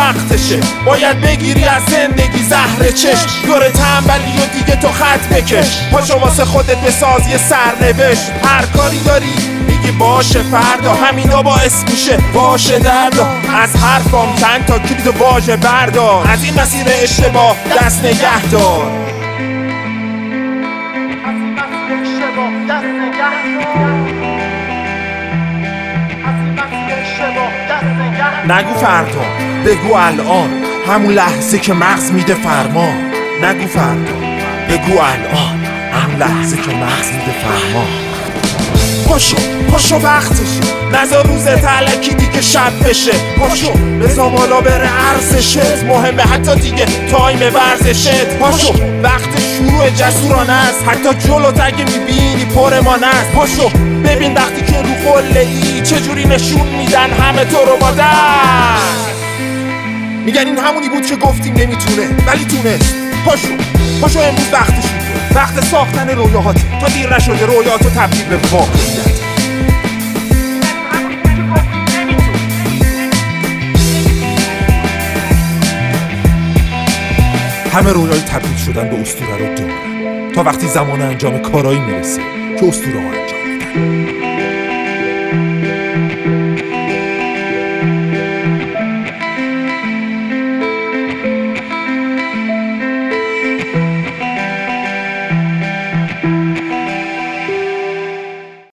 وقتشه، باید بگیری از زندگی زهر چشم. دوره تنبلی و دیگه تو خط بکش، پاشو واسه خودت بساز یه سرنوشت. هر کاری داری میگی باشه فردا، همینا باعث میشه باشه دردا. از حرفام چند تا کلید و واژه بردار، از این مسیر اشتباه دست نگه دار. نگو فردا، بگو الان، همون لحظه که مغز میده فرمان. نگو فردا، بگو الان، همون لحظه که مغز میده فرمان. پاشو وقتشه، نذار روز تلکی دیگه شب بشه. پاشو بذار بالا بره ارزشت، مهمه حتی دیگه تایم ورزشت. پاشو وقت شروع جسورانه است، حتی جلوت اگه میبینی پرمانه است. پاشو ببین وقتی که رو قله ای چجوری نشون میدن همه تو رو با دست. میگن این همونی بود که گفتیم نمیتونه ولی تونست. پاشو امروز وقتش، وقت ساختن رویاهات تا دیر نشده رویاتو تبدیل به واقعیت. همه رویای تبدیل شدن به اسطوره رو دارن تا وقتی زمان انجام کارایی میرسه که اسطوره ها انجام